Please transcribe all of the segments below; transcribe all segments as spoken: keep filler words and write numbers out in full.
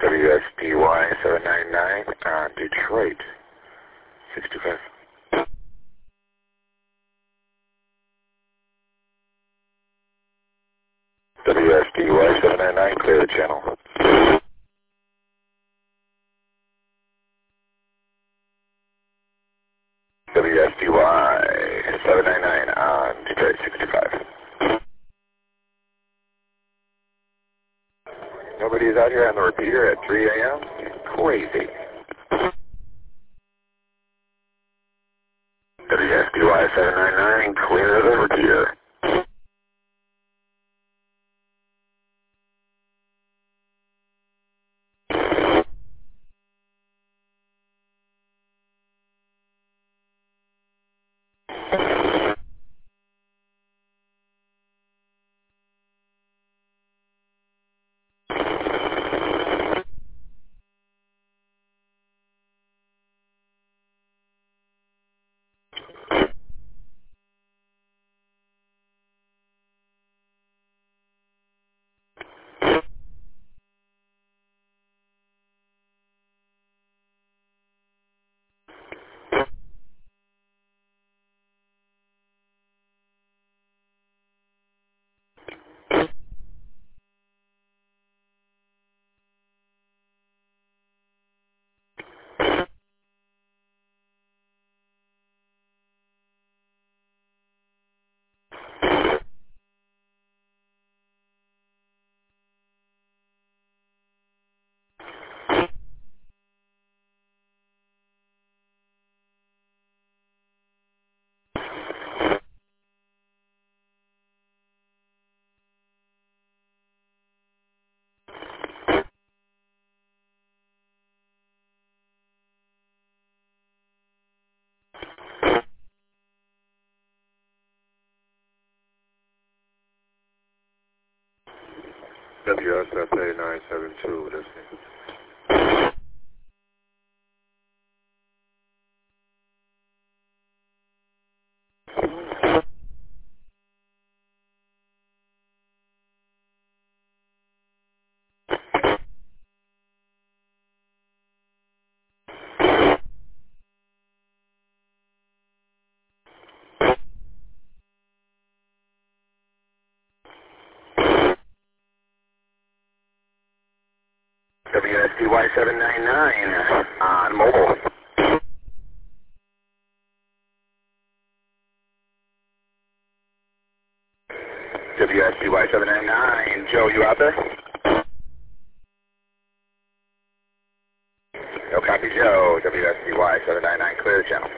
W S D Y seven nine nine on Detroit, six two five. W S D Y seven nine nine, clear the channel. W S D Y seven nine nine on Detroit, six two five. Nobody's out here on the repeater at three A M? Crazy. W S D Y seven nine nine, clear the repeater. W S F A nine seven two, listening. W S D Y seven nine nine on mobile. W S D Y seven nine nine, Joe, you out there? No copy, Joe. W S D Y seven nine nine, clear the channel.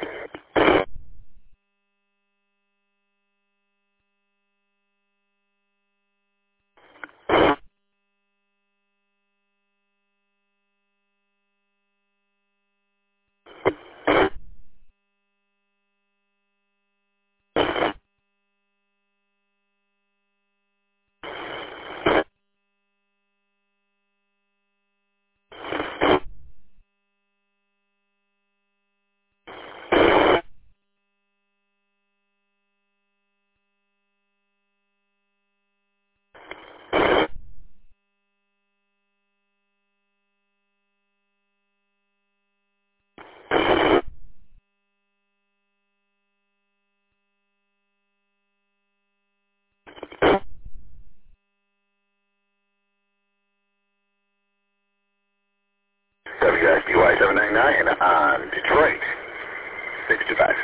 W S D Y seven nine nine on Detroit, six two five.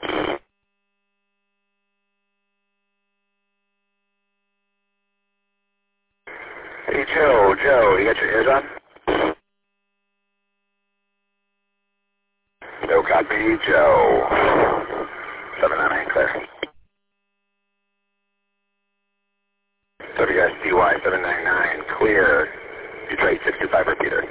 Hey, Joe, Joe, you got your ears on? No copy, Joe. seven nine nine, clear. W S D Y seven nine nine, clear. Detroit, six two five, repeater.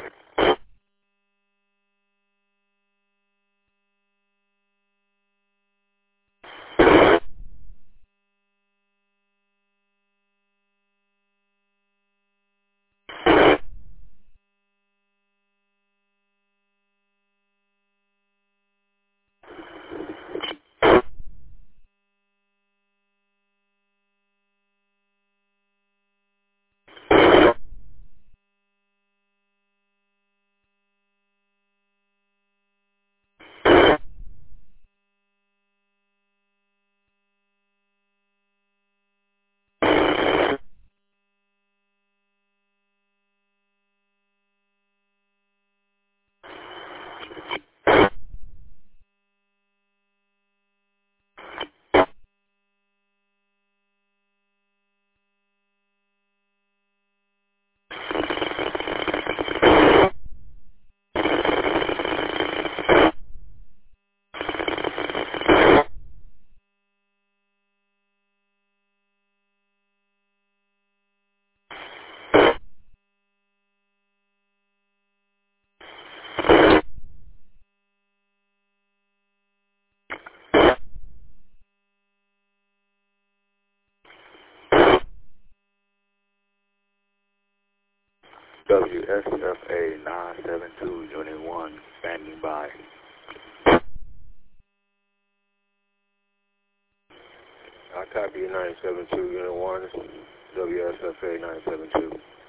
W S F A nine seven two, Unit one, standing by. I copy you nine seven two, Unit one, W S F A nine seven two.